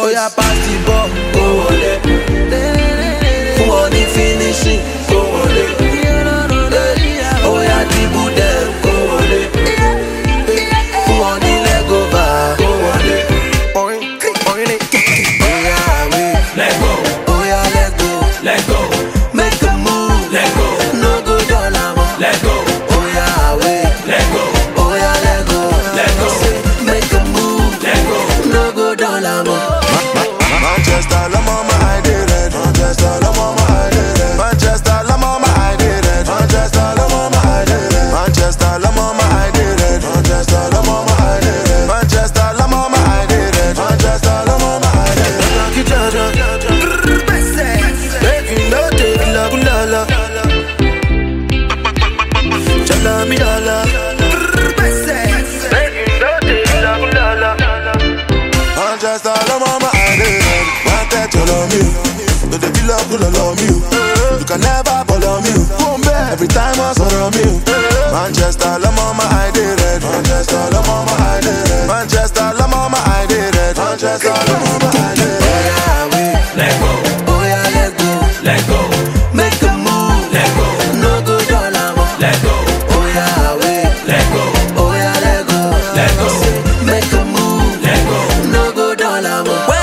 Oh yeah, pass the ball, go ole. Who want the finishing, go ole. Oh yeah, dribble them, go ole. Who want the leg over, go ole. Oh yeah, let go. Oh yeah, let go. Let go. Make a move. Let go. No go dollar. Let go. Oh yeah, let go. Oh yeah, let go. Let go. Make a move. Let go. No go dollar. Manchester, la mama, I did it. Manchester, la mama, I did it. Manchester, la mama, I did it. Manchester, la mama, I did it. Manchester, la mama, I did it. Manchester, la mama, I did it. Manchester, la mama, I did it. Manchester, la mama, I did it. Making no take la gulala. Chala mi dala. Making no take la gulala. Manchester, la mama, I did it. Follow me, but the feel like good love me. You can never follow me. Every time I saw me. Manchester, la mama, I did it. Manchester, la mama, I did it. Manchester, la mama, I did it. Manchester, la mama, I did it. Let go. Oh yeah, let go. Let go. Make a move. Let go. No go dollar. Let go. Oh yeah, let go. Oh yeah, let go. Let go. Make a move. Let go. No go dollar.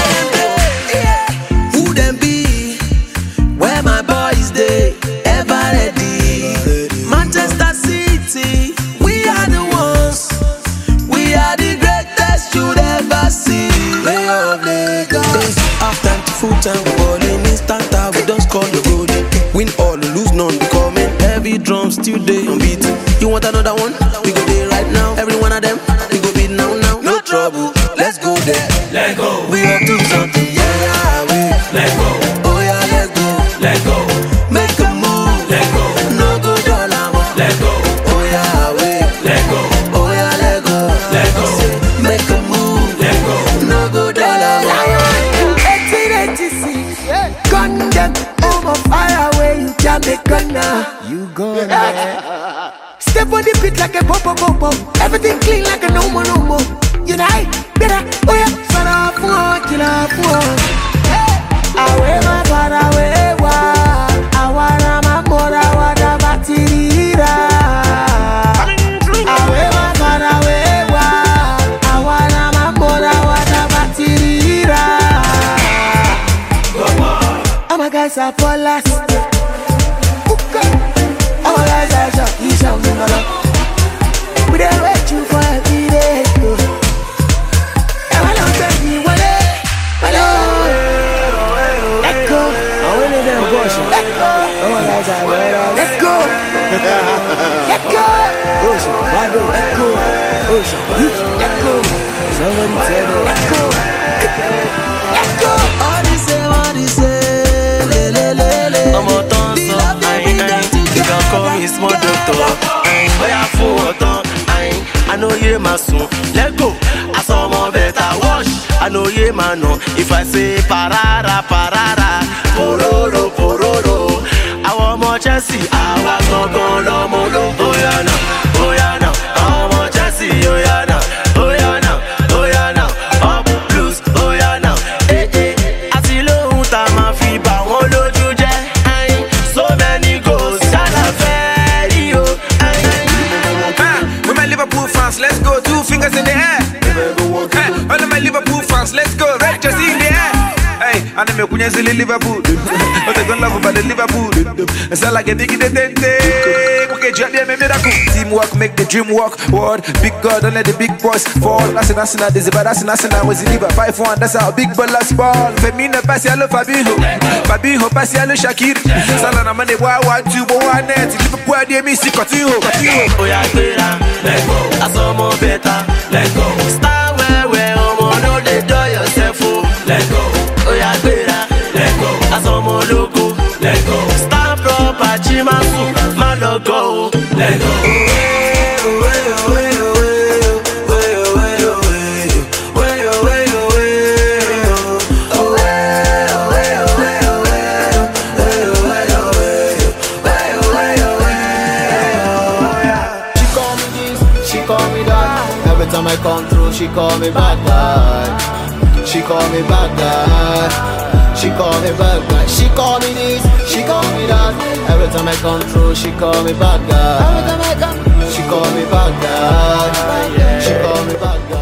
Where my boys they ever ready. Manchester City, we are the ones. We are the greatest you'd ever see. Play of Lagos. Half time to full time, ball in instant time. We don't score the goal. Win all, lose none. We coming heavy drums still day unbeaten. You want another one? We go there right now. Every one of them, we go beat now. No trouble. Let's go there. Let go. We up to something. Yeah, we let go. Let go, make a move. Let go, no go dollar. Let go, oh yeah, let go, oh yeah, let go. Let go, make a move. Let go, no go dollar. 1886, gun them over fire away. You jam the gunner, you go there. Step on the beat like a pop. Everything clean like a no more. Unite, better, oh yeah, fara for killer for. Away my far away. Guys are for last. All guys are shot. You shall be no love. We don't wait you for every day. I don't take me one day. Let go. I will let them go. Let go. All guys are well. Let go. Let go. Let go. Let go. Somebody tell me. Let go. Let go. All this say. I'm a dancer, you can call me small doctor. I know you my son. Let go. I saw more better wash. I know you man. If I say parara, pororo. I want more Chelsea. I want no molo. Oh yeah now. I want more Chelsea. Oh yeah now. Up blues. Oh yeah now. I see low time fiba. Let's go, 2 fingers in the air. All of my Liverpool fans, let's go, red jersey in the air. Hey, I know me kunyezi Liverpool. But they don't love about the Liverpool. It's not like a diggy de. Okay, job there, me miracle. Teamwork make the dream work. Word, big God, don't let the big boys fall. That's a dizzy, but that's a was in 5-1. That's how big ballers ball. Femina Pasialo Fabinho Pasialo Shakir. Salana money, 1-1-2, 1-net. Liverpool, they miss it, continue. Oh yeah, let go. I saw more better. Let go. Start where no they do yourself. Let go. Oh yeah, let go. I saw more logo. Let go. Start proper chimasu. Man go. Let go. Every time I come through, she call me bad boy. She call me bad guy. She call me bad guy. She call me this, she call me that. Every time I come through, she call me bad guy. Every time I come, she call me bad guy. She call me bad guy.